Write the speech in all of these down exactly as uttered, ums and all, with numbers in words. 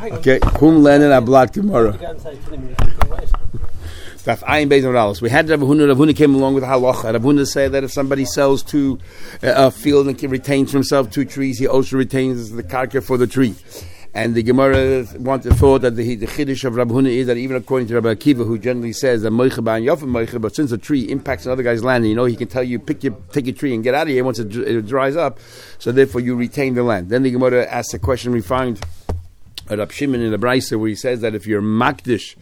Okay, Kum Len and Ablat Gemara. Daf Ayin Beis Moralis. We had Rav Huna. Rav Huna came along with halacha. Rav Huna said that if somebody sells two uh, a field and retains for himself two trees, he also retains the karka for the tree. And the Gemara wanted thought that the, the chiddush of Rav Huna is that even according to Rabbi Akiva, who generally says that moicha ba'an yafim moicha, but since a tree impacts another guy's land, you know he can tell you pick your take your tree and get out of here once it, it dries up. So therefore you retain the land. Then the Gemara asks a question we find at Rab Shimon in the Brisa where he says that if you're makdish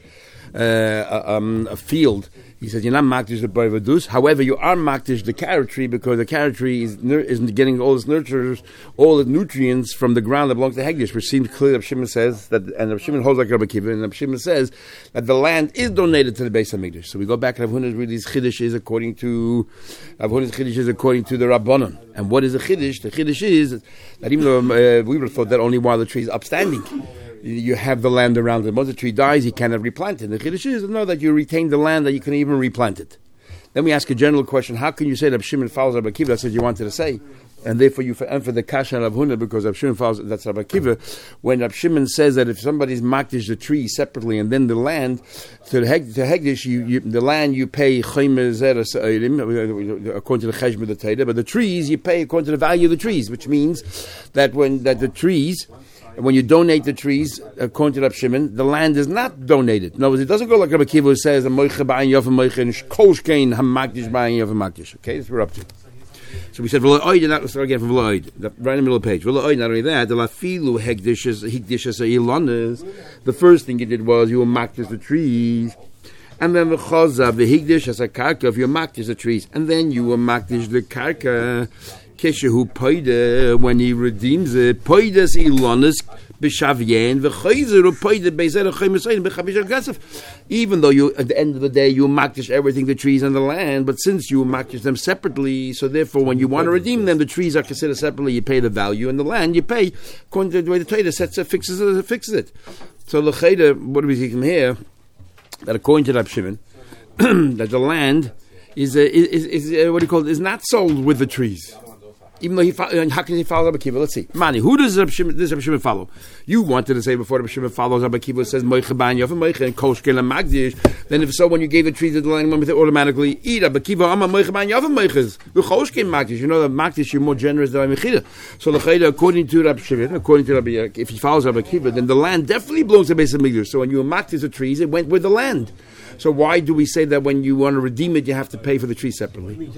uh, um, a field, he says you're not makdish the boivadus. However, you are makdish the carrot tree because the carrot tree is isn't getting all its nurturers, all the nutrients from the ground that belongs to Hegdish, which seems clear. Rab Shimon says that, and Rab Shimon holds like Rabbi Akiva, and Rab Shimon says that the land is donated to the Beis Hamikdash. So we go back. Rav Huna's really chiddush is according to Rav Huna's chiddush is according to the Rabbanon. And what is the chiddush? The chiddush is that even though uh, we would have thought that only while the tree is upstanding, you have the land around it. Once the tree dies, you cannot replant it. The chiddush is know that you retain the land, that you can even replant it. Then we ask a general question: how can you say that Rab Shimon follows Rabbi Akiva? That's what you wanted to say, and therefore you for the kasha of Rav Huna because Rab Shimon follows. That's Rabbi Akiva. When Rab Shimon says that if somebody's makdish the tree separately and then the land to the heg, to hegdish, you, you the land you pay chaymer zeres according to the cheshbon of the Torah, but the trees you pay according to the value of the trees, which means that when that the trees. When you donate the trees, according to Rab Shimon, the land is not donated. In other words, it doesn't go like Rabbi Akiva who says, "Moicha ba'ayin yofim moicha and koshkein hamakdish ba'ayin yofim makdish." Okay, that's what we're up to. So we said, "V'lo oid," and let's start again from "V'lo oid," right in the middle of the page. "V'lo oid," not only that, the lafilu hegdishes hegdishes ilonas. The first thing you did was you makdish the trees, and then the chazav the hegdish as a karka of your makdish the trees, and then you will makdish the karka. Keshehu poide when he redeems it, poides ilonis b'shavyen v'chayzeru poide bezer chaymesayin b'chavish gasef. Even though you, at the end of the day, you makdish everything, the trees and the land, but since you makdish them separately, so therefore, when you want to redeem them, the trees are considered separately. You pay the value, and the land you pay according to the way the Torah sets it, fixes it, fixes it. So l'chayda, what do we see from here? That according to Rab Shimon, that the land is, uh, is, is, is uh, what do you call it? Is not sold with the trees. Even though he follow, how can he follow Rabbi Akiva? Let's see. Mani, who does Rabbi Shimon, does Rabbi Shimon follow? You wanted to say before Rabbi Shimon follows Rabbi Akiva says Moicha ba'an yofim moicha and koshkel and magdish. Then if so, when you gave the tree to the land, with it automatically eat Rabbi Akiva amma Moicha ba'an yofim moichas the koshkel magdish. You know that magdish you're more generous than Mechida. So the according to Rabbi Shimon, according to Rabbi, if he follows Rabbi Akiva, then the land definitely belongs to Beis Hamikdash. So when you magdish the trees, it went with the land. So why do we say that when you want to redeem it, you have to pay for the tree separately?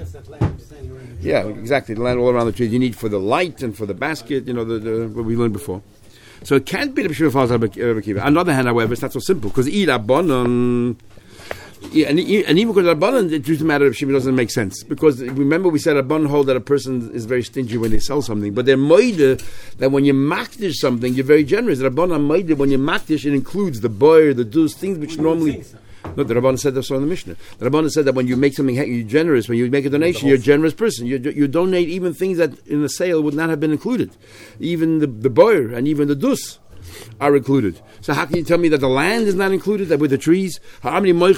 Yeah, exactly. The land all around the trees you need for the light and for the basket. You know, the, the what we learned before. So it can't be the B'shivah follows Rabbi Akiva. On the other hand, however, it's not so simple because eat Rabbanon. Yeah, and, and even because Rabbanon, the truth of the matter, Rabbi Shimon doesn't make sense because remember we said Rabbanon hold that a person is very stingy when they sell something, but they're moide that when you makdish something, you're very generous. Rabbanon moide when you makdish, it includes the boy, the dus, things which normally. No, the Rabbanan said that so in the Mishnah. The Rabbanan said that when you make something, you're generous. When you make a donation, you're a generous person. You, you donate even things that in the sale would not have been included. Even the, the boyer and even the dus are included. So how can you tell me that the land is not included, that with the trees? Ella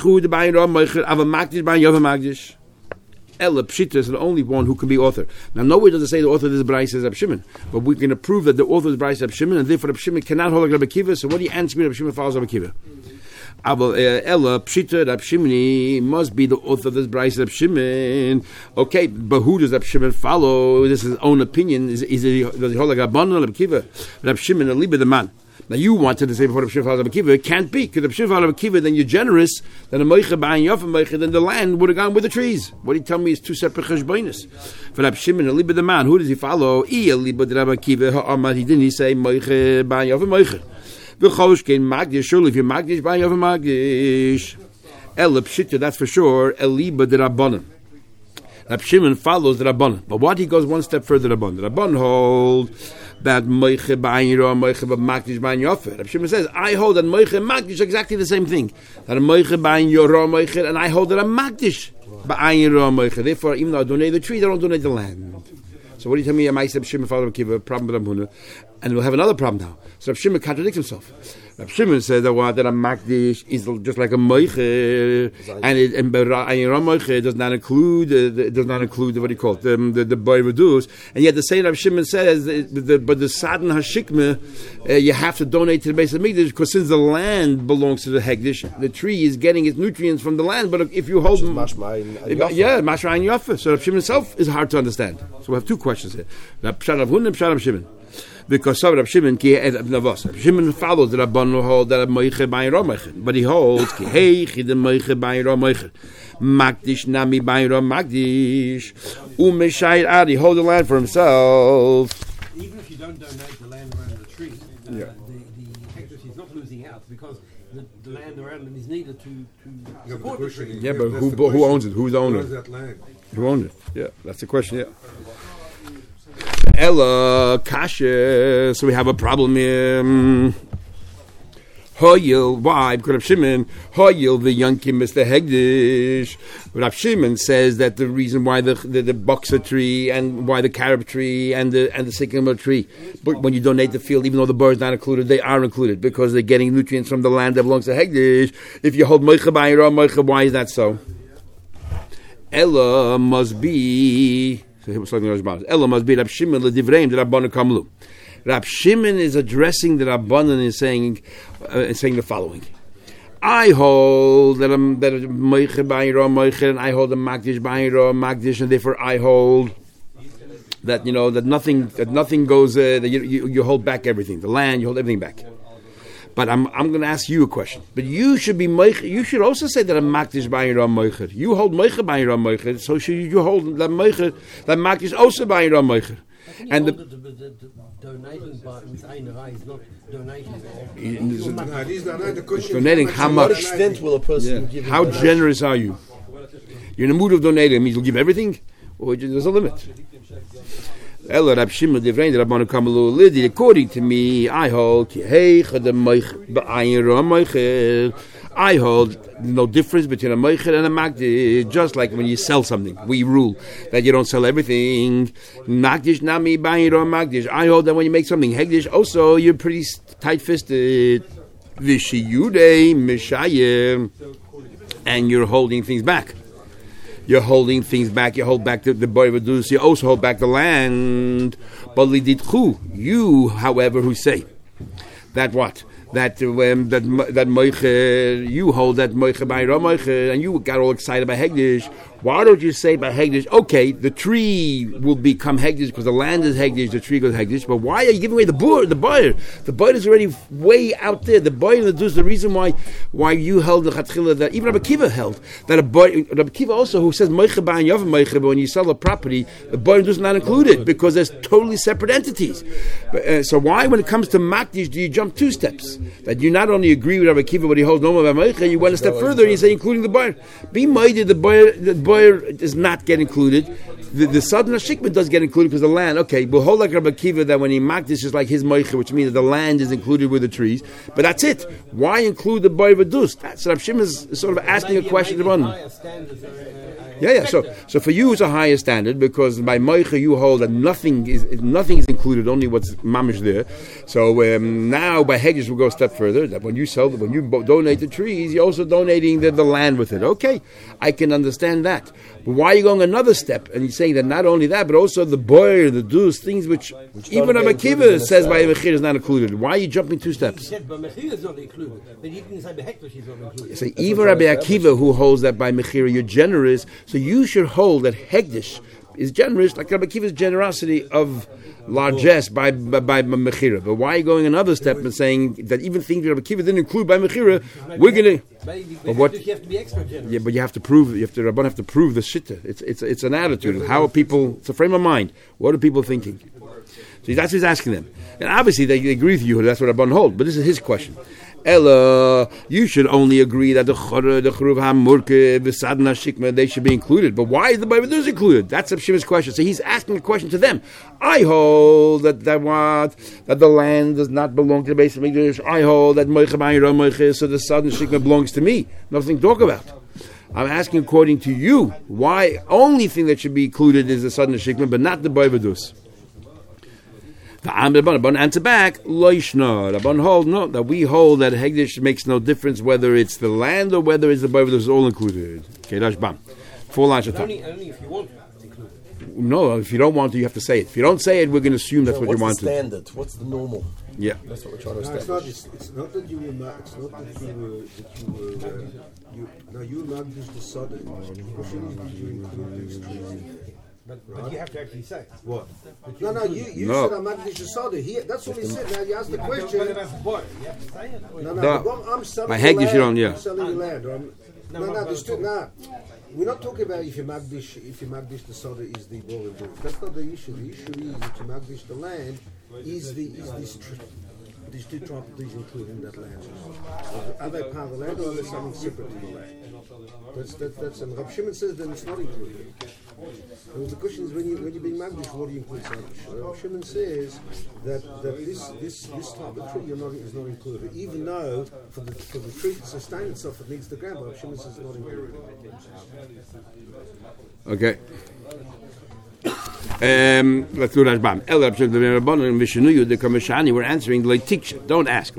Pshita is the only one who can be author. Now, nowhere does it say the author of this Brayso is Rab Shimon, but we can prove that the author of the Brayso is Rab Shimon, and therefore Rab Shimon cannot hold like Rabbi Akiva. So what do you answer me? Rab Shimon follows Rabbi Akiva. Ella Pshita Rab Shimoni must be the author of this Brayso Rab Shimon. Okay, but who does Rab Shimon follow? This is his own opinion. Is, is it, does he hold like Rabbanon or Rab Akiva? Rab Shimon a liba the man. Now you wanted to say before Rab Shimon follows Rab Akiva, it can't be because Rab Shimon follows Rab Akiva. Then you're generous. Then a moicha ba'ayin yofim moicha. Then the land would have gone with the trees. What do you tell me is two separate cheshbonos? For Rab Shimon a liba the man, who does he follow? I a liba the Rab Akiva ha'amad. He didn't he say moicha ba'ayin yofim moicha. V'choshkein magdish. Surely if you're magdish ba'ayin yofim magdish. Ella Pshita, that's for sure. Eliba the Rabbanon. Rab Shimon follows the Rabbanon, but what he goes one step further. The Rabbanon, the Rabbanon hold that moiche ba'ayin yoro moiche b'makdish ba'ayin yofer. Rab Shimon says, I hold that moiche and makdish exactly the same thing. That a moiche ba'ayin yoro moiche, and I hold that a makdish ba'ayin yoro moiche. Therefore, even though I donate the tree, I don't donate the land. So what do you tell me? Am I Rab Shimon follows Rab Akiva? Problem with Rab Huna. And we'll have another problem now. So Rav Shimon contradicts himself. Rav Shimon says that what that a makdish is just like a moicher, and it and moicher does not include uh, does not include what do you call it, the the, the boy reduce. And yet the same Rav Shimon says, that the, but the sadin hashikma, uh, you have to donate to the base of mikdash because since the land belongs to the hegdish, the tree is getting its nutrients from the land. But if you hold, mashma and yeah, mashma and yafa. So Rav Shimon itself is hard to understand. So we have two questions here. Rav Hun and Rav Shimon. Because some Rav Shimon ki Rav Shimon follows the Rabban hold that a moicher by Romecher, but he holds ki hey ki the moicher by Romecher, Magdish nami by Rom Magdish, umeshayir ad. He holds the land for himself. Even if you don't donate the land around the tree, uh, yeah. the the hectare is not losing out because the, the land around it is needed to to support the tree. Yeah, but who who owns it? Who's the owner? That land? Who owns it? Yeah, that's the question. Yeah. Ella kasha. So we have a problem here. Hoyil, why? Because Rav Shimon, Hoyil, the Yankim is the Hegdish. Rav Shimon says that the reason why the the, the boxer tree and why the carob tree and the and the sycamore tree, but when you donate the field, even though the birds not included, they are included because they're getting nutrients from the land that belongs to Hegdish. If you hold Moicha Ba'ira Moicha, why is that so? Ella must be. So he was talking about Ella must be Rab Shimon l'divreim the Rabbanan Kamlu. Rab Shimon is addressing the Rabbanan and saying, uh, saying the following: I hold that I'm that Moicher Ba'ira Moicher, and I hold the Magdish Ba'ira Magdish, and therefore I hold that you know that nothing that nothing goes uh, that you, you you hold back everything, the land, you hold everything back. But I'm I'm going to ask you a question. But you should be moicher. You should also say that a makdish ba'ira moicher. You hold moicher ba'ira moicher. So should you hold that moicher that makdish also ba'ira moicher. And the, the, the, the donating by with Einara is not donating. It's donating how much? To what extent will a person yeah. give? How generous are you? You're in the mood of donating. It means you'll give everything, or there's a limit. According to me, I hold I hold no difference between a moicher and a magdish. Just like when you sell something, we rule that you don't sell everything. Magdish nami ba'ira magdish. I hold that when you make something hegdish, also you're pretty tight-fisted. V'shiyudei mishayim, and you're holding things back. You're holding things back. You hold back the, the boy reduce. You also hold back the land. But liditchu, you, however, who say that what that um, that that moicher, you hold that moicher by moicher, and you got all excited by hegdish. Why don't you say by hegdish? Okay, the tree will become hegdish because the land is hegdish. The tree goes hegdish. But why are you giving away the board? The buyer, the buyer is already way out there. The buyer is the reason why why you held the chatchila that even Rabbi Kiva held that a buyer. Rabbi Kiva also who says moicher by and yavam moicher, but when you sell a property, the buyer is not included because there's totally separate entities. But, uh, so why, when it comes to makdish, do you jump two steps? That you not only agree with Rabbi Kiva, but he holds no more by moicher, you went a step further and you say including the buyer. Be mighty, the buyer, the buyer does not get included. The, the southern shikman does get included because the land. Okay, we'll hold like Rabbi Kiva that when he mocked this is like his moicha, which means that the land is included with the trees. But that's it. Why include the boy vadus? That's Rabbi Shimon is sort of asking a question to one. Yeah, yeah. So, so for you, it's a higher standard because by moicha you hold that nothing is nothing is included, only what's mamish there. So um, now by hedges we'll go a step further. That when you sell, when you donate the trees, you're also donating the, the land with it. Okay, I can understand that. But why are you going another step? And he's saying that not only that, but also the boy, the dus, things which, which even Rabbi Kiva says by Mechir is not included. Why are you jumping two steps? He said by Mechir is not included. But he didn't say by Hektish is not included. So even Rabbi Akiva who holds that by Mechir you're generous, so you should hold that Hektish is generous, like Rabbi Akiva's generosity of largesse by by, by Mechira. But why are you going another step and saying that even things Rabbi Akiva didn't include by Mechira, we're going to... But what? You have to be extra generous. Yeah, but you have to prove. You have to. Rabban have to prove the shitta. It's it's it's an attitude. How are people? It's a frame of mind. What are people thinking? So that's what he's asking them. And obviously they agree with you. That's what Rabban hold. But this is his question. Ella, you should only agree that the chora, the churuv hamurke, the sadna shikma, they should be included. But why is the Bible included? That's Reb Shimon's question. So he's asking a question to them. I hold that that what that the land does not belong to the base of Mikdash. I hold that moicha ba'ira moicha, so the sadna shikma belongs to me. Nothing to talk about. I'm asking according to you, why only thing that should be included is the sadna shikma, but not the Bible. The Rabban answer back, Loishna. Rabban hold no that we hold that Hegdish makes no difference whether it's the land or whether it's the Boiva that's all included. Okay, Rashbam. Four lines of Only, only if you want to include it. No, if you don't want to, you have to say it. If you don't say it, we're going to assume that's So what you want what's the to. standard? What's the normal? Yeah. That's what we're trying to No, it's not. establish. It's, it's not that you were. Ma- it's not that you were. That you were. Uh, you, now you magdish the sudden. The question is, did you include these trees? But, but you have to actually say What? No, no. You, you No. said I'm magdish the sudden. He. That's what he said. Now you asked the question. But about the boy, you have to say it. No, no. No. but I'm selling By the Hegdish, land. you don't, yeah. I'm selling the land. Or I'm, no, no. but- no, there's two, no. We're not talking about if you magdish. If you magdish the soda is the ball and do. That's not the issue. The issue is if you magdish the land, is the is this. Tr- These two properties included in that land. Are they part of the land or are they something separate to the land? That's that's that's and Rab Shimon says that it's not included. And the question is when you when you're being magdish, what do you include? So Rab Shimon says that, that this this this type of tree you're not is not included, even though for the for the tree to sustain itself it needs the ground. But Rab Shimon says it's not included. Okay. Um, let's do Rashbam. El Rabshim the Rabbanon and Vishanuyu the Kamishani were answering the teach. Don't ask.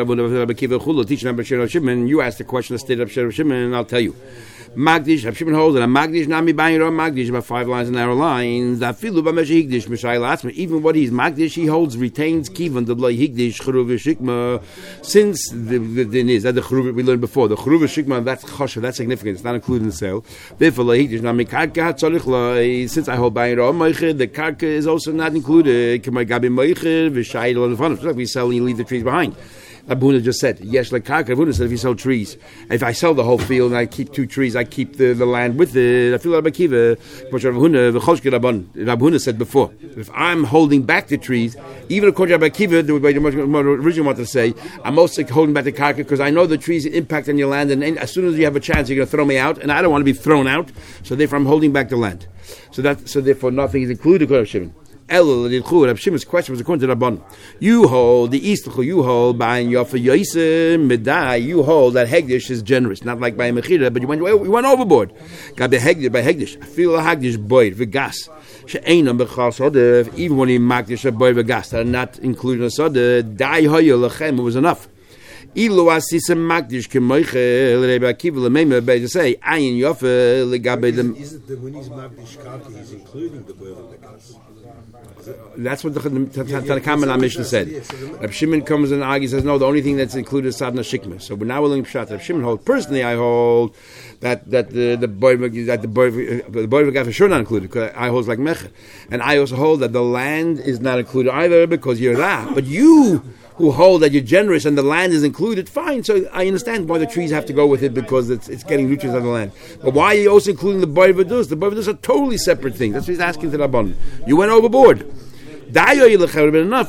You ask the question of state of Shimon, and I'll tell you. Magdish, Rab Shimon holds that a Magdish Nami Bayiro Magdish about five lines and narrow lines. That filu b'mesheh higdish Mishayil Atzma. Even what he's Magdish, he holds retains kivan the loy higdish chruv v'shikma. Since the the din is that the chruv we learned before the chruv v'shikma that's choshev, that's significant. It's not included in the sale. Therefore loy higdish Nami karka tzorich loy. Since I hold Bayiro Moicher, the karka is also not included. K'may gabi Moicher v'shayil on the front. It's like we sell and you leave the trees behind. Abuna just said, yes, like Karka. Abuna said, if you sell trees, if I sell the whole field and I keep two trees, I keep the, the land with it. I feel like Abakiva. But Abuna said before, if I'm holding back the trees, even according to Abakiva, the way the originally wanted to say, I'm also holding back the Karka because I know the trees impact on your land, and as soon as you have a chance, you're going to throw me out, and I don't want to be thrown out. So therefore, I'm holding back the land. So that, so therefore, nothing is included. According to Shimon. Rab Shimon's question was according to Rabban. You hold the east. You hold by Yofa Yoisem Medai. You hold that Hegdish is generous, not like by Mechira, but you went you went overboard. Got the Hegdish by Hegdish. I feel a Hegdish boy v'gas. She'einam b'chal sodev. Even when he magdish a boy v'gas, that are not included in sodev. Dai hoyel lechem. It was enough. Ilu asisem magdish kemoichel Rebbe Akiva lemeimah by to say ayin Yofa legabe them. Is it that when he's magdish karka, he's including the bird of the gas? That's what the Tanakh Mishnah said. Rab Shimon comes and argues, says, no, the only thing that's included is Sadna Shikma. So we're now willing to Pshat. Rab Shimon holds. Personally, I hold that that the the boy that the boy the boy for sure not included because I hold like Mecha, and I also hold that the land is not included either because you're Ra. But you who hold that you're generous and the land is included, fine. So I understand why the trees have to go with it because it's it's getting nutrients out of the land. But why are you also including the boy vadus? The boy vadus are totally separate things. That's what he's asking to Rabban. You went overboard. You would have treated a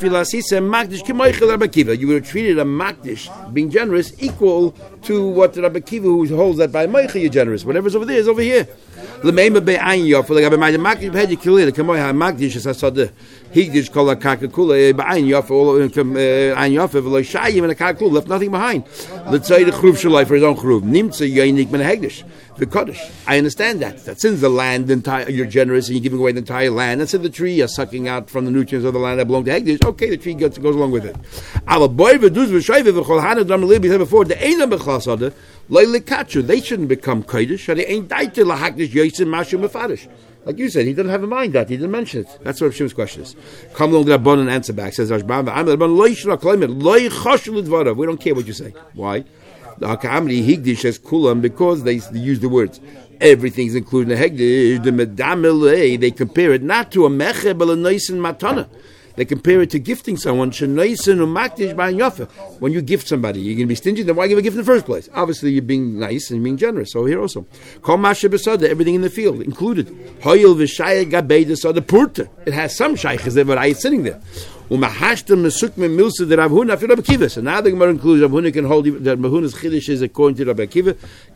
makdish, being generous, equal to what the Rabbi Kiva who holds that by Meicha you're generous. Whatever's over there is over here. Higdish kol hakaka kula ba'ayin yafa all ayin yafa v'lo shayim and a kakul left nothing behind. Let's say the chruv shalai for his own chruv. Nimtza yoinik ben hegdish the kaddish. I understand that. That since the land entire you're generous and you're giving away the entire land. That's in the tree you're sucking out from the nutrients of the land that belong to hegdish. Okay, the tree goes, goes along with it. Our boy v'duz v'shayve v'chol hanad ram lebi said before the einam b'chlas other loyle katchu. They shouldn't become kaddish. They ain't daite lahakdish yoisim mashu mefarish. Like you said, he didn't have in mind that. He didn't mention it. That's what Shim's question is. Come along to Rabban and answer back. Says Rashbam, we don't care what you say. Why? The Hakamri Higdish says Kulam because they, they use the words. Everything's included in the Hegdish. The Medamele, they compare it not to a Meche, but a Noisen Matana. They compare it to gifting someone. When you gift somebody, you're going to be stingy, then why give a gift in the first place? Obviously, you're being nice and being generous. So here also. Everything in the field, included. It has some shaykhs there, but I is sitting there. And now the Gemara includes Rav Huna can hold that Mahuna's chiddush is according to Rabbi Akiva.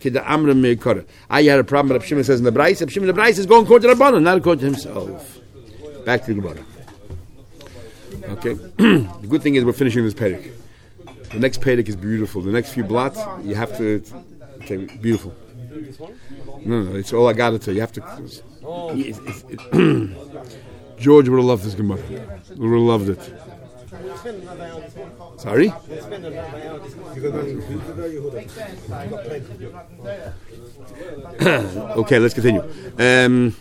I had a problem. Rav Shimon says in the Brais. Rav Shimon in the Brais is going according to Rabbanan, not according to himself. Back to the Gemara. Okay. The good thing is we're finishing this Perek. The next Perek is beautiful. The next few blots, you have to. Okay, beautiful. No, no, it's all I got to tell you. You have to. It's, it's, it, George would have loved this Gemara. Would have loved it. Sorry? Okay, let's continue. Um,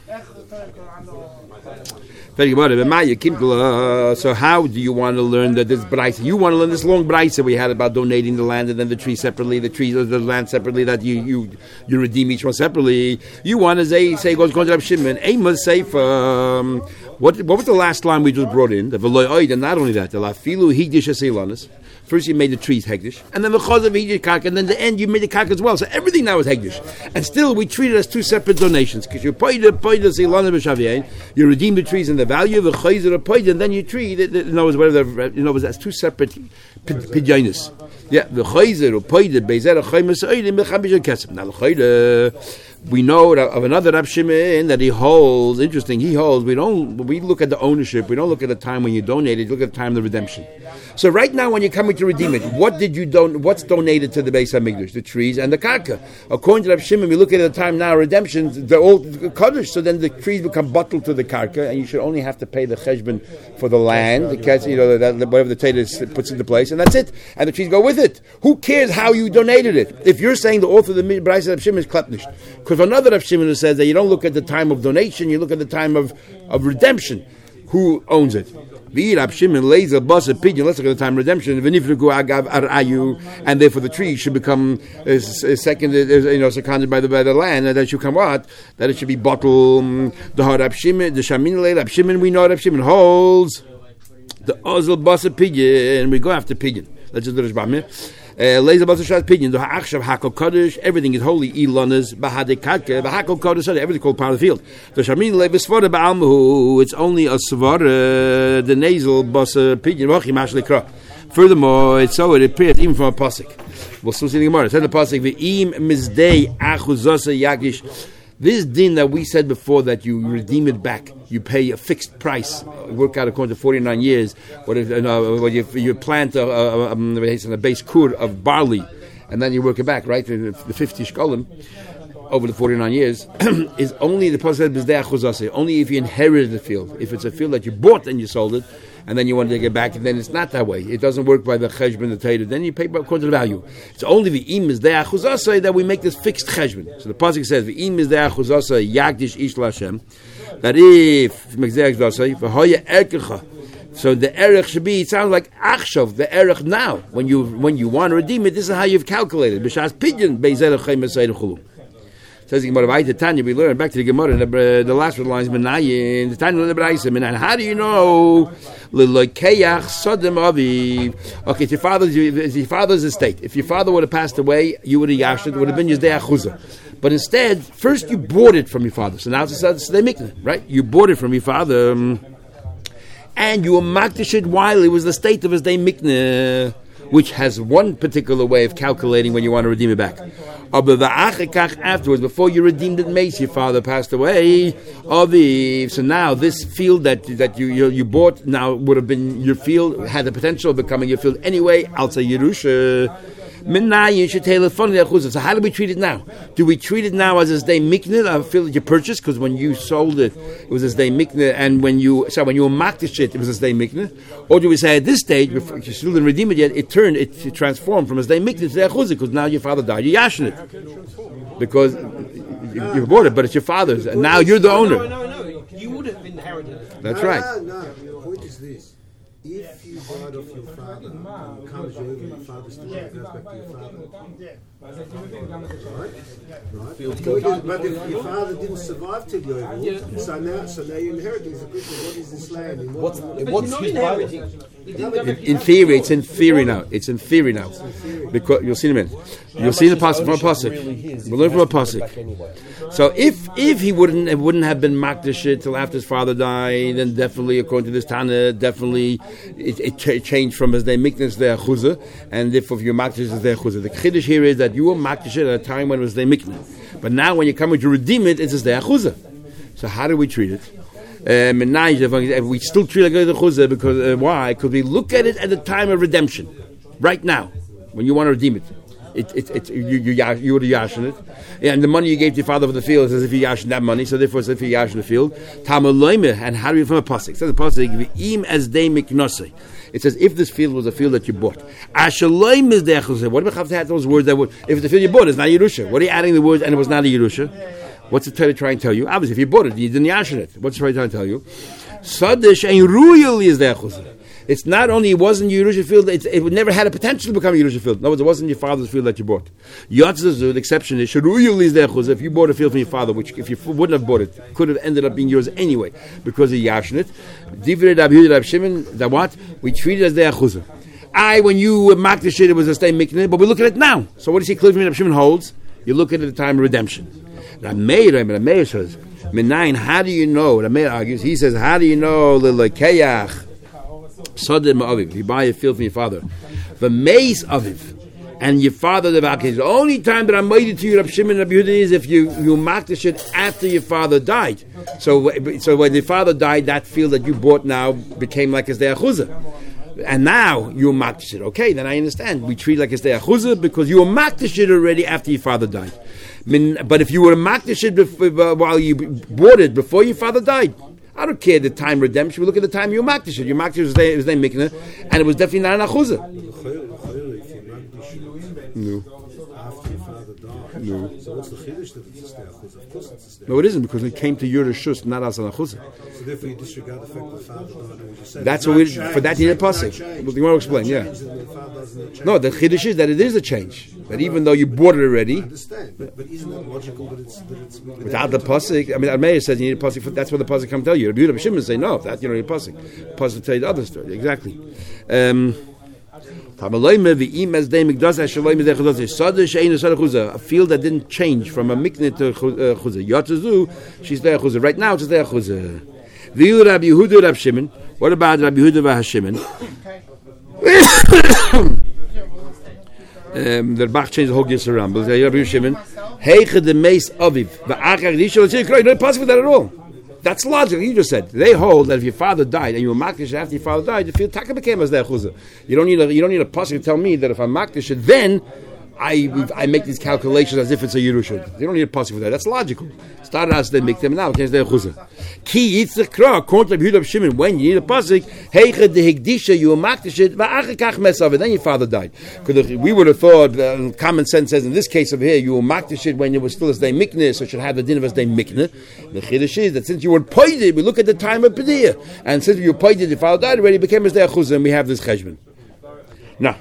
so how do you want to learn that this brayse? You want to learn this long brayse we had about donating the land and then the tree separately, the trees or the land separately, that you you you redeem each one separately. You want to say say goes going to Rab Shimon. Amos say um, what what was the last line we just brought in? The veloy oid, and not only that, the lafilu higdish aseilanis. First you made the trees hegdish, and then the chaz of higdish karka, and then the end you made the karka as well. So everything now is hegdish, and still we treat it as two separate donations because you paid the paid the aseilanis b'shavyein, you redeem the trees and the value of the chayzer of paid, and then you treat it. You know, whatever you know, that's two separate pidyanis. Yeah, the chayzer of paid the bezer chaymer seidim b'chabish kesef. Now the chayzer. We know of another Rab Shimon that he holds. Interesting, he holds. We don't. We look at the ownership. We don't look at the time when you donated. You look at the time of the redemption. So right now, when you're coming to redeem it, what did you don? What's donated to the Beis Hamikdash? The trees and the karka. According to Rab Shimon, we look at the time now redemption. They're all kaddish. So then the trees become bottled to the karka, and you should only have to pay the cheshbon for the land, because you know that, whatever the Torah puts into place, and that's it. And the trees go with it. Who cares how you donated it? If you're saying the author of the Brayse Rab Shimon is klepnish. Because another Rav Shimon who says that you don't look at the time of donation, you look at the time of, of redemption. Who owns it? Rav Shimon lays a bus of pigeon. Let's look at the time of redemption. And therefore the tree should become uh, seconded, uh, you know, seconded by the by the land, and that should come what? That it should be bottled. The Rav Shimon, the Shamin Rav Shimon, we know Rav Shimon holds the ozel bus of pigeon. We go after pigeon. Let's just do this. Laser Basar Shas Pidyon, the Ha'achshav Hakol Kodesh, everything is holy, Ilanas, Bahade Karka, Bahakol Kodesh, everything called part of the field. The Shamin Lev Svara Ba'almahu, it's only a Svara, the nasal Basar Pidyon, Vachim Ashlikra. Furthermore, it's so it appears even from a Pasik. We'll still see the Gemara. It said the Pasik, V'im Mizdei Achuzasa Yagish. This din that we said before, that you redeem it back, you pay a fixed price, work out according to forty-nine years. What if you, know, you, you plant a, a, a, a base kur of barley, and then you work it back, right? The fifty shkolim over the forty-nine years is only the process of only if you inherited the field. If it's a field that you bought and you sold it, and then you want to take it back, and then it's not that way. It doesn't work by the cheshbon, the Torah. Then you pay according to the value. It's only the im is the achuzasai that we make this fixed cheshbon. So the pasuk says the im is the achuzasai yagdish ish l'Hashem. That if v'hoya erkecha, so the erech should be. It sounds like achshav, the erech now. When you when you want to redeem it, this is how you've calculated. B'shas pidyon beizerach chayim chulu. Says the Gemara, "Vayte Tanya." We learn back to the Gemara. The, the last line is Menayin. The Tanya the Brayse. Menayin. How do you know? L'lokeach sodem aviv. Okay, it's your father's. It's your father's estate. If your father would have passed away, you would have yashed it. Would have been your zdei achuzah. But instead, first you bought it from your father. So now it's a zdei mikneh, right? You bought it from your father, um, and you were makdish it while it was the state of a zdei mikneh, which has one particular way of calculating when you want to redeem it back. Afterwards, before you redeemed it, mace, your father passed away. So now this field that that you, you you bought now would have been your field, had the potential of becoming your field anyway. Alza Yerusha. So how do we treat it now? Do we treat it now as a zdei mikneh, a field that you purchased? Because when you sold it, it was a zdei mikneh, and when you so when you were makdish it, it was a zdei mikneh. Or do we say at this stage, before you still didn't redeem it yet, it turned, it, it transformed from a zdei mikneh to zdei achuzah, because now your father died, you yashin it because you, you bought it, but it's your father's, and now you're the owner. No, no, no. You would have inherited it. That's no, right. No, no. The point is this. If you died off your father, you comes over, your father still goes back to your father. Right? Right? But if your father didn't survive till Yovel, yeah. so now so now you inherit it. What is this land? In what, what's his Bible? In, in theory, it's in theory now. It's in theory now. Because you'll see in a minute. You'll see the pasuk from a pasuk. We'll learn from a pasuk. So if if he wouldn't it wouldn't have been makdish it till after his father died, then definitely according to this Tana, definitely it, it ch- changed from his name mikdash the achuzah, and if of your makdish is the achuzah. The chiddush here is that you were makdish it at a time when it was the mikdash, but now when you're coming to redeem it, it's the achuzah. So how do we treat it? Um, and we still treat it like the chuzah because uh, why? Because we look at it at the time of redemption, right now, when you want to redeem it. It, it, it, you, you, you would have yashin it. And the money you gave to your father for the field is as if you yashin that money, so therefore it's as if you yashin the field. And how do you from a pasuk? It says the pasuk, im as day miknosei. It says if this field was a field that you bought. Ashaloim is the what do we have to add those words that would, if it's the field you bought, it's not Yerusha. What are you adding the words and it was not a Yerusha? What's the Torah trying to tell you? Obviously, if you bought it, you didn't yashin it. What's the Torah trying to tell you? Sadish and Ruyal is the It's not only it wasn't Yerusha field, it, it never had a potential to become a Yerusha field. In other words, it wasn't your father's field that you bought. Yotzazu, the exception is, Shuruyul is the if you bought a field from your father, which if you wouldn't have bought it, could have ended up being yours anyway, because of Yashin it. Divrei Rabbi Yehuda Rabbi Shimon, that what? We treat it as the Achuzah. I, when you marked the shit, it was a stay mikneh, but we look at it now. So what does he clearly Rabbi Shimon holds? You look at it at the time of redemption. Rameir, Rabbi Meir says, Menayin, how do you know? Rameir argues, he says, how do you know, Lilekeyach, Sodim Aviv, you buy a field from your father. The mace Aviv, and your father the vacation. The only time that I'm waiting to you, Rabbi Shimon and Rabbi Yehuda, is if you, you mark the shit after your father died. So so when your father died, that field that you bought now became like a Zdei Achuzah. And now you mark the shit. Okay, then I understand. We treat like a Zdei Achuzah because you marked the shit already after your father died. But if you were to mark the shit before, while you bought it before your father died, I don't care the time redemption. We look at the time you marked the shit. You marked it, it was named Mikneh, and it was definitely not an Achuzah. No. After your father died. No. So what's the chiddush that it's a stay achuzah? Of course it's a stay. No, it isn't, because it came to your Rishus, not as an Achuzah. So therefore you disregard the fact that the father died. And you said That's what we, for that you need a pasuk. Well, you want to explain, yeah. No, the chiddush is that it is a change. That even though you bought it already, I understand, but, but isn't that logical that it's, that it's without the pasuk? I mean, Meir says you need a pasuk. For, that's what the pasuk come tell you. Rabbi Yehuda Shimon say no. That you don't need a pasuk. The pasuk tell you the other story exactly. Um, a field that didn't change from a mikneh to chuzah. Yatzazu, she's there chuzah. Right now, it's there chuzah. V'yu Rabbi Yehuda Rabbi Shimon. What about Rabbi Yehuda Rabbi Shimon? Um, the Bach changed the whole Yisra Rambam. Rabbi Shimon, Heicha the Meis Aviv. V'achar Rishon. You don't pass with that at all. That's logical. You just said they hold that if your father died and you were makdish after your father died, the field taka became as their chuzah. You don't need a you don't need a pasuk to tell me that if I'm makdish it, then I I make these calculations as if it's a Yerusha. You don't need a pasuk for that. That's logical. Started as they make them now. It's their chuzah. Ki yitzchra according to Yehuda Shimon. When you need a pasuk, heicha de higdisha you were makdish it, va'achikach mesav. Then your father died. Because we would have thought uh, common sense says in this case over here you were makdish it when you were still as day mikneh, so it should have the din of as day mikneh. The chiddush is that since you were poided, we look at the time of Padiyah, and since you were poided, your father died already, it became as day chuzah, and we have this cheshbon. Now.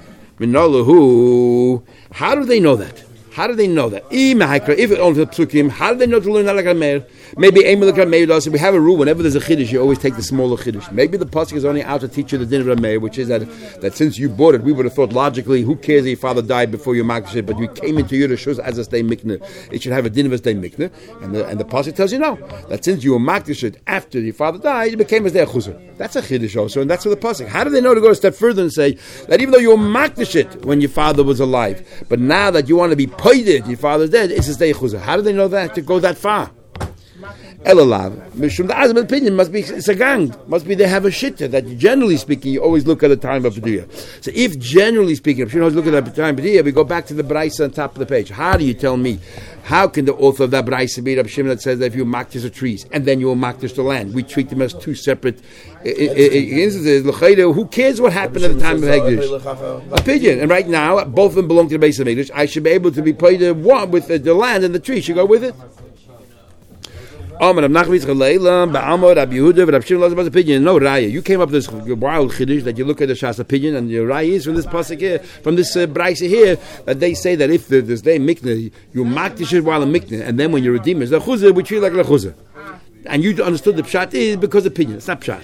How do they know that? How do they know that? If it only psukim, how do they know to learn that like a meir? Maybe Emil like meir does. We have a rule: whenever there's a chiddush, you always take the smaller chiddush. Maybe the pasuk is only out to teach you the din of a meir, which is that that since you bought it, we would have thought logically, who cares if your father died before you makdish it, but you came into your rishus as a stay mikneh. It should have a din of a stay mikneh, and the and the pasuk tells you no, that since you were makdish it after your father died, it became as their chuzah. That's a chiddush also, and that's what the pasuk. How do they know to go a step further and say that even though you were makdish it when your father was alive, but now that you want to be poided, your father's dead, it's a stay chuzah. How do they know that to go that far? Elalav, Mishum the Azim opinion must be it's a gang. Must be they have a shitta that generally speaking you always look at the time of Padiyah. So if generally speaking, if you always look at the time of Padiyah, we go back to the Braisa on top of the page. How do you tell me? How can the author of that Braisa be Rabbi Shimon that says that if you makdish the trees and then you will makdish the land, we treat them as two separate instances? Who cares what happened at the time of Hegdish? Opinion. And right now, both of them belong to the base of Hegdish. I should be able to be paid one with the, the land and the tree. Should go with it. Amar Rav Nachman Yitzchak Ba'amar Rabbi Yehuda Rabbi Shimon Lazar's opinion. No raya. You came up with this wild chiddush that you look at the Shas opinion, and your raya is from this pasuk here, from this uh, brayse here, that they say that if the, this day mikneh you makdish it while a mikneh, and then when you redeem it, the chuzah we treat like a chuzah, and you understood the pshat is because of opinion. It's not pshat.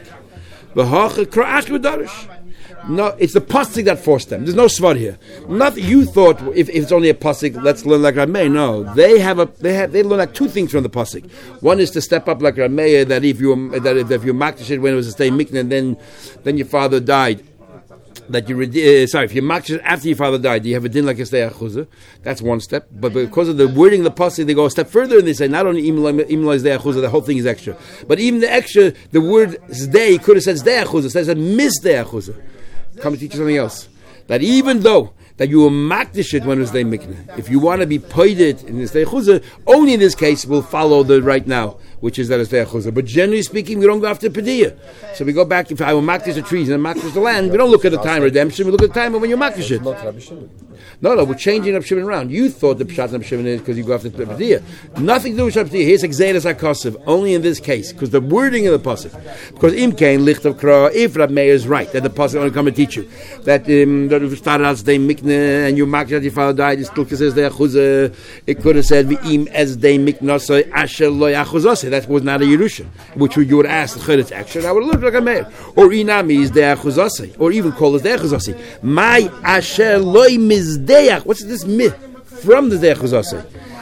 No, it's the pasuk that forced them. There's no svar here. Not that you thought if, if it's only a pasuk, let's learn like Rameh. No, they have a they have they learn like two things from the pasuk. One is to step up like Rameh, that if you that if you makdish it when it was a stay mikneh, and then then your father died, that you uh, sorry if you makdish it after your father died, you have a din like a stay achuzah. That's one step. But because of the wording of the pasuk, they go a step further and they say not only imla is stay achuzah, the whole thing is extra, but even the extra, the word stay could have said stay achuzah, says a mis stay achuzah. Come to teach you something else. That even though that you will makdish it when it's day mikneh. If you want to be poided in this day chuzah, only in this case we'll follow the right now, which is that it's day chuzah. But generally speaking, we don't go after padiyah. So we go back. If I will makdish the trees and makdish the land, we don't look at the time of redemption. We look at the time of when you makdish it. No, no, we're changing Reb Shimon around. You thought the pshat Reb Shimon is because you go after the padiyah. Nothing to do with padiyah. Here's exedas hakosiv. Only in this case, because the wording of the pasuk. Because imkain licht of kra. If Rab Meir is right that the pasuk only come and teach you that um, that if you started as day mikneh and you makdish that your father died, it still says day achuzah. It could have said v'im as day miknasai asher lo achuzase. That was not a Yerusha, which you would ask the Chodesh action. I would have looked like a Meir. Or inami is day achuzase, or even call it day achuzase. My asher lo mizdeach. What's this myth from the day achuzase?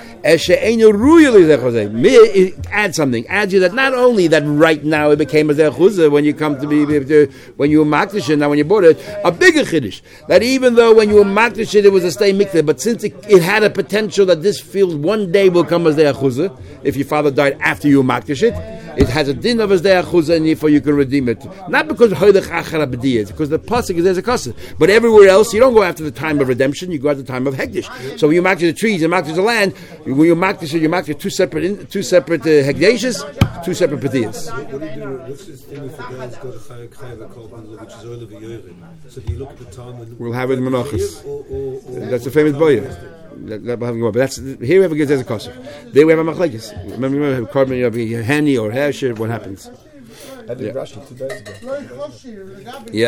Add something. Add you that not only that right now it became a zechuzah when you come to be when you were makdish, now when you bought it, a bigger chiddush that even though when you were makdish it was a stay mikveh, but since it, it had a potential that this field one day will come as zechuzah, if your father died after you were makdish it, it has a din of a zechuzah, and therefore you can redeem it. Not because hoydech achara b'diyah, because the pasuk is there's a kasser. But everywhere else you don't go after the time of redemption, you go at the time of hekdesh. So when you makdish the trees and makdish the land, when you makdish it, you makdish two separate two separate uh, hekdeshes, two separate petiyas. What do you do? What's this thing if the guy's got a chayav chayav korban which is oil of a yorim? So do you look at the time and we'll have it in menachos. That's a famous boya. That, that but that's here we have a good as a kosher. There we have a machlekes. Remember, remember carbon you have a henny or hesher. What happens? I did yeah. Rashi two days ago. Yeah.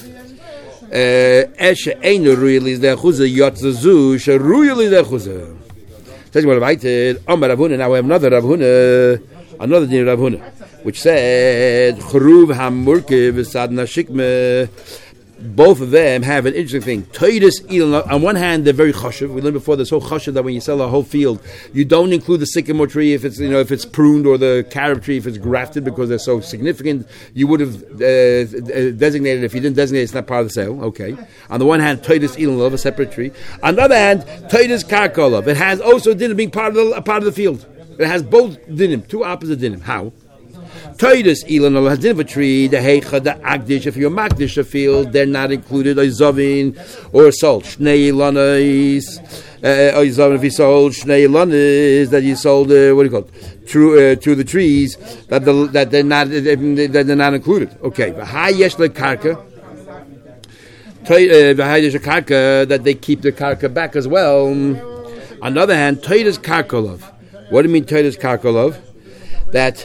Eshe einu ruyeli is the chuzah yotzazu she ruyeli the chuzah. Tell you what I did. Amar Rav Huna. Now we have another Rav Huna, another din Rav Huna, which said chruv hamurkev v'sadna shikme. Both of them have an interesting thing. Toidus ilon. On one hand, they're very chashuv. We learned before this whole chashuv that when you sell a whole field, you don't include the sycamore tree if it's you know if it's pruned or the carob tree if it's grafted because they're so significant. You would have uh, designated if you didn't designate it's not part of the sale. Okay. On the one hand, toidus ilon, a separate tree. On the other hand, toidus karkolov. It has also dinim being part of the a part of the field. It has both dinim, two opposite dinim. How? Toidus ilan has din of a tree, the heicha, the agdish. If you're makdish a field, they're not included. Oizovin or salt. Shnei ilanis. Oizovin if you sold shnei ilanis that you sold. Uh, what do you call it? Through uh, to the trees that the, that they're not that they're not included. Okay. V'hai yesh lekarka. V'hai yesh lekarka that they keep the karka back as well. On the other hand, toidus karkolov. What do you mean toidus karkolov? That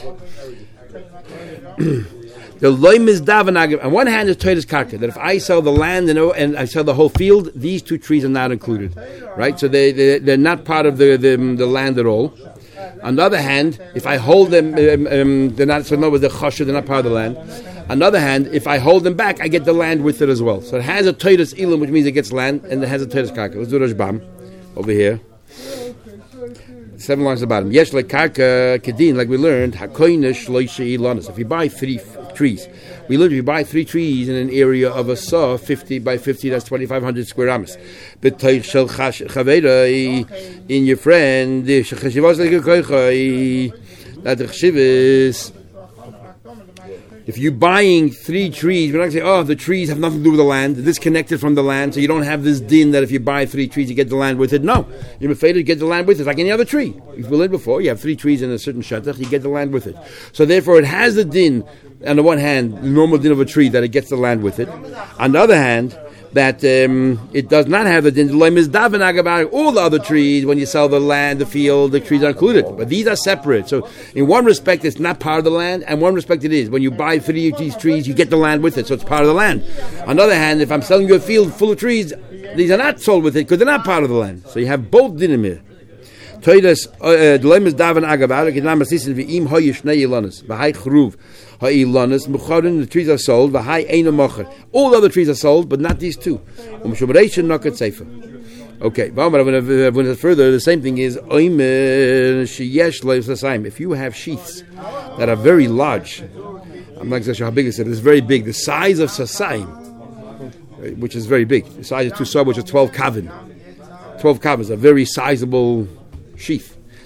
the loim is davanag. On one hand, is toidus karka. That if I sell the land and, and I sell the whole field, these two trees are not included, right? So they, they they're not part of the, the the land at all. On the other hand, if I hold them, um, um, they're not. So no, the chashuv, they're not part of the land. On the other hand, if I hold them back, I get the land with it as well. So it has a toidus ilim, which means it gets land, and it has a toidus karka. Let's do Rashbam over here. Seven lines at the bottom. Yesh lekarka kedin, like we learned, hakoinish loishi ilanis. If you buy three f- trees, we learned if you buy three trees in an area of a saw, fifty by fifty, that's twenty-five hundred square amas. But shel chavera in your friend, the cheshivos lekoichai, that the cheshivos. If you're buying three trees, we're not going to say, oh, the trees have nothing to do with the land. They're disconnected from the land, so you don't have this din that if you buy three trees, you get the land with it. No. You're afraid to get the land with it, like any other tree. If we learned before, you have three trees in a certain shatach, you get the land with it. So therefore, it has the din, on the one hand, the normal din of a tree, that it gets the land with it. On the other hand, that um, it does not have the din. All the other trees, when you sell the land, the field, the trees are included. But these are separate. So in one respect, it's not part of the land, and one respect it is. When you buy three of these trees, you get the land with it, so it's part of the land. On the other hand, if I'm selling you a field full of trees, these are not sold with it because they're not part of the land. So you have both dinim here. Toidas the lem is daven agavar kedam asisin ve'im hayish nei ilanas v'hay chruv ha'ilanas mucharin. The trees are sold v'hay eina mocher. All the other trees are sold, but not these two. Umshumreishin nakat seifa. Okay, when further, the same thing is oimer sheyesh leis l'saim. If you have sheaths that are very large, I'm not exactly sure how big it is. It's very big. The size of sasaim, which is very big. The size of two saw, which is twelve kavin. Twelve kavin is a very sizable sheath.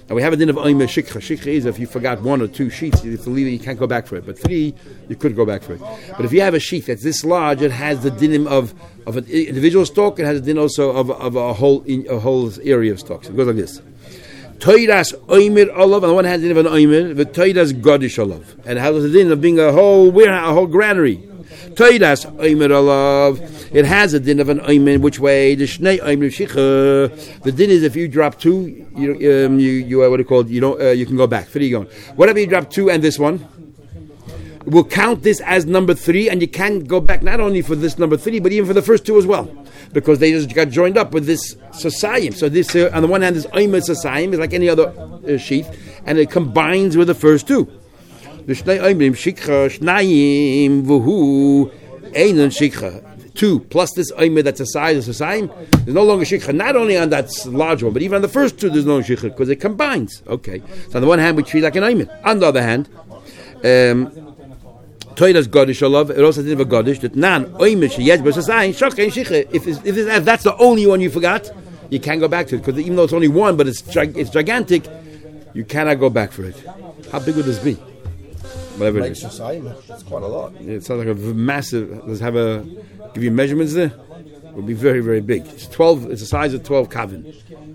And we have a din of oimer shikha. Shikha is if you forgot one or two sheets, if you leave it, you can't go back for it. But three, you could go back for it. But if you have a sheet that's this large, it has the dinim of, of an individual stalk. It has a din also of, of a whole a whole area of stalks. It goes like this. Toidas oimer olav. On the one hand, din of an oimer. The toidas godish olav. And it has the din of being a whole warehouse, a whole granary. Toidas oimer olav. It has a din of an oimer. Which way? The shnei oimer shicha. The din is if you drop two, you um, you you uh, what do you call it? You don't uh, you can go back. Three you going. Whatever you drop two and this one, we'll count this as number three, and you can go back not only for this number three, but even for the first two as well, because they just got joined up with this sasayim. So this uh, on the one hand, this oimer sasayim is like any other uh, sheath, and it combines with the first two. The shnei oimrim shikha shnayim vuhu einon shikha. Two plus this oimer that's a size of sasayim. There's no longer shikha. Not only on that large one, but even on the first two, there's no shikha because it combines. Okay. So on the one hand, we treat it like an oimer. On the other hand, um, Toidas Godish Olav, it also didn't have a Godish, that nan, oimish, yes, but sasayim, shokhen, shiche. If it's, if, it's, if that's the only one you forgot, you can't go back to it, because even though it's only one, but it's gig, it's gigantic, you cannot go back for it. How big would this be? Whatever it is. It's quite a lot. It sounds like a massive, let's have a, give you measurements there? It would be very, very big. It's twelve, it's the size of twelve kavin.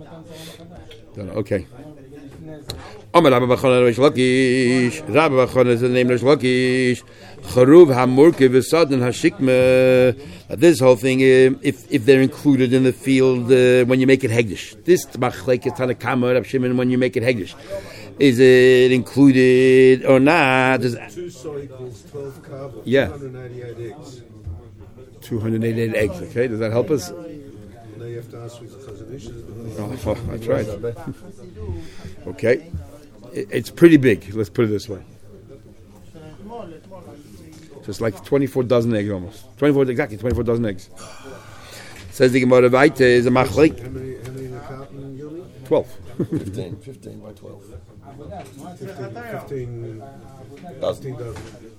Okay. Omer Rabbi Bachon Reish Lakish. Rabbi Bachon is the name Reish Lakish. Charuv hamurke v'sadin hashikme. This whole thing, uh, if if they're included in the field uh, when you make it hegdish. This machlek is Tanakama Rab Shimon when you make it hegdish. Is it included or not? Does two soy equals twelve kava. Yeah. two hundred eighty-eight eggs. two hundred eighty-eight eggs. Okay, does that help us? Now you have to ask with the Chazon Ish. Oh, oh, I tried. Okay. It's pretty big. Let's put it this way. So it's like twenty-four dozen eggs almost. twenty-four, exactly, twenty-four dozen eggs. Says the Gemara Vaita is a machlek. How many, how many in a carton, Yoni? twelve. fifteen, fifteen by twelve. fifteen, fifteen dozen.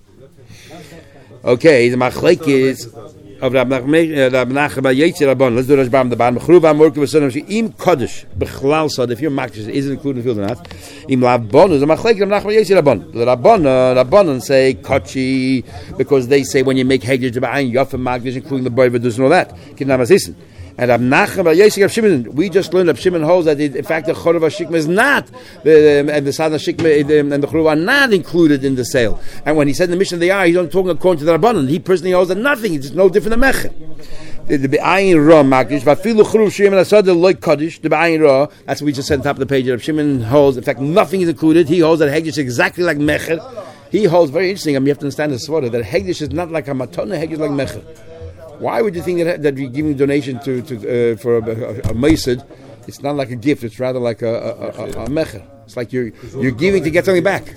Okay, the machlek is of Rab Nachman Bar Yetzer Rabban. Let's do Rashbam the Ban. Mechruv Amorke v'Sodom Im Kodesh Bechlal Sod. If your makdish is included in the field or not, Im Lavbon is a machlek Rab Nachman Bar Yetzer Rabban. The Rabban, Rabbanon say Kochi because they say when you make hegdish to Ba'ayin Yofim makdish, including the boy vidus and all that. Kidnam Asisen. And Rab Nachman Bar Yetzer Rab Shimon, we just learned Rab Shimon holds that it, in fact the Chorav HaShikma is not, the, um, and the Sadna Shikma and the Chorav are not included in the sale. And when he said in the Mishnah they are, he's not talking according to the Rabbanon. He personally holds that nothing, it's no different than Mecher. The Be'ayin Ra Makdish, Vafilu Chorav Shimon Asada Loi Kodesh, the Be'ayin Ra, that's what we just said on top of the page. Rab Shimon holds, in fact nothing is included. He holds that Hegdish is exactly like Mecher. He holds, very interesting, I mean you have to understand the Svara, that Hegdish is not like a Matona, Hegdish is like Mecher. Why would you think that that you're giving a donation to, to uh, for a, a, a Mesid? It's not like a gift; it's rather like a, a, a, a, a mecher. It's like you're you're giving to get something back.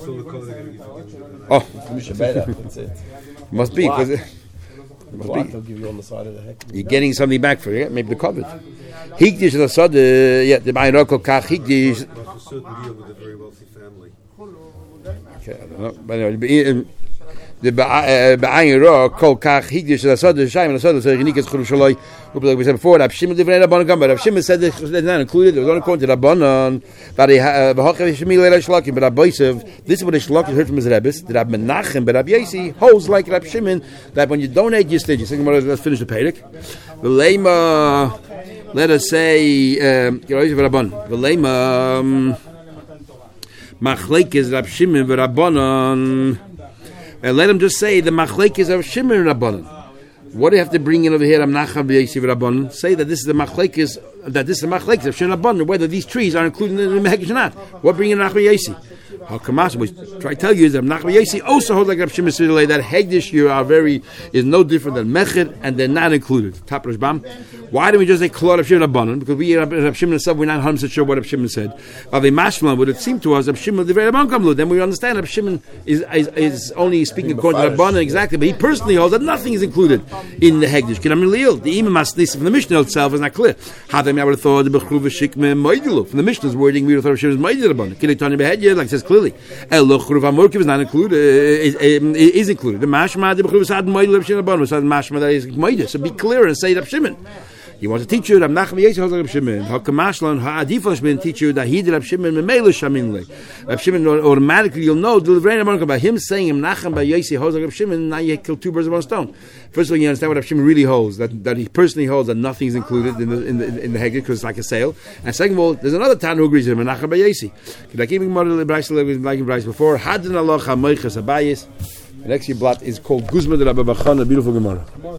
Oh, That's it. must be because it must Black, be. they'll give you on the side of the heck. You're getting something back for it. Maybe the covered. Higdish the sod. Yeah, the Bayin Roko Kach Higdish. Like a certain deal with a very wealthy family. Okay, I don't know, but anyway. The Ba'ayin Ra Kol Kach Higdish the Sod the Shaim the Sod so Yenikas Churu Shaloi. We said before Rab Shimon Divrei Rabbanon Gam, but Rab Shimon said that it's not included. It was only according to Rabbanon. But V'Hochav Shemil Reish Lakish, but Rab Boisev, this is what Reish Lakish heard from his Rebbes. The Rab Menachem, but Rab Yesi holds like Rab Shimon that when you donate your stage, you think let's finish the Perek. V'Leima, let us say, Yeroiz Rabbanon. V'Leima Machlekes Rab Shimon v'Rabbanon. And let him just say the machlekes of Shimon Rabbanon. What do you have to bring in over here? Amnacham b'yesiv Rabbanon. Say that this is the machlekes, that this is the machlekes of Shimon Rabbanon. Whether these trees are included in the Mehegish or not. What bring in Amnacham b'yesi? How Kamas, we try to tell you is that Amnacham b'yesi also holds like Rab Shimon Sidolei that Hegdish you are very is no different than Meched and they're not included. Tap Rashbam. Why do we just say Klal Rab Shimon Rabbanon? Because we Rab Shimon himself we're not one hundred percent sure what Rab Shimon said. But the Mashman would it seem to us Rab Shimon the very Rabbanon Kamlu. Then we understand Rab Shimon is, is is only speaking according to Rabbanon exactly, but he personally holds that nothing is included in the Hegdish. Can I mean the Imam Maslis from the Mishnah itself is not clear. How they would have thought the Bechruv Shikme Maidilu from the Mishnah's wording we would have thought Rab Shimon is Maidilu Rabbanon. Can I tell you behead like it says clearly. El Chruv Amorkiv is not included. Is, is included. The Mashma the Bechruv Sad Maidilu Rab Shimon Rabbanon. So the Mashma that is Maidilu. So be clear and say Rab Shimon. He wants to teach you Rab Nachman Yossi holds like Rab Shimon. Hakamashlan ha'adifon Shimon teach you that he did Rab Shimon memela shaminle. Rab Shimon automatically you'll know the Levrain about him saying Rab Nachman by Yossi holds like Rab Shimon. Now you kill two birds with one stone. First of all, you understand what Rab Shimon really holds, that, that he personally holds that nothing is included in the in the in the Heged because it's like a sale. And second of all, there's another Tan who agrees with him, Rab Nachman by Yossi. Like even more like Bryce before. Hadin Allah Chamoiches Abayis. The next blot is called Guzma de Rabba Bachana, beautiful Gemara.